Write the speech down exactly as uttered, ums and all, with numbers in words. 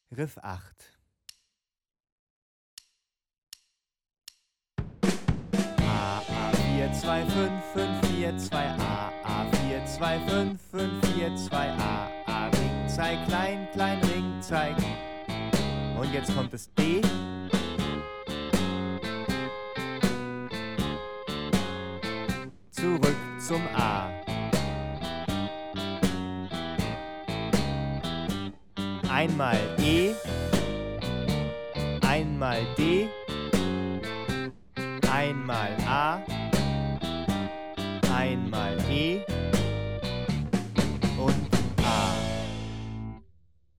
Riff acht. A, A, vier, zwei, fünf, fünf, vier, zwei, A, A, vier, zwei, fünf, fünf, vier, zwei, A, A, Ring, zeig, klein, klein, Ring, zeig. Und jetzt kommt das D. Zurück zum A. Einmal E, einmal D, einmal A, einmal E,